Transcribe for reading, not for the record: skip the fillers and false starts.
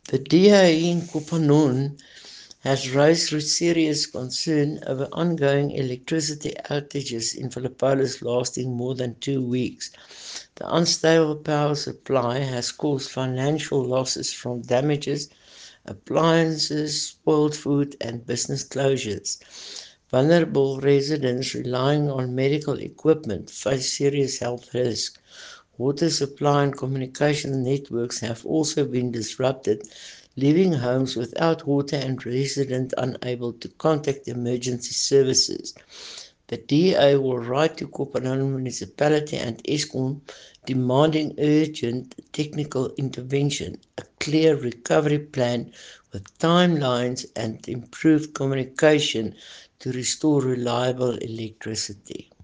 The DA in Kopanun has raised serious concern over ongoing electricity outages in Philippines lasting more than 2 weeks. The unstable power supply has caused financial losses from damages, appliances, spoiled food, and business closures. Vulnerable residents relying on medical equipment face serious health risks. Water supply and communication networks have also been disrupted, leaving homes without water and residents unable to contact emergency services. The DA will write to Kopanang Municipality and Eskom demanding urgent technical intervention, a clear recovery plan with timelines and improved communication to restore reliable electricity.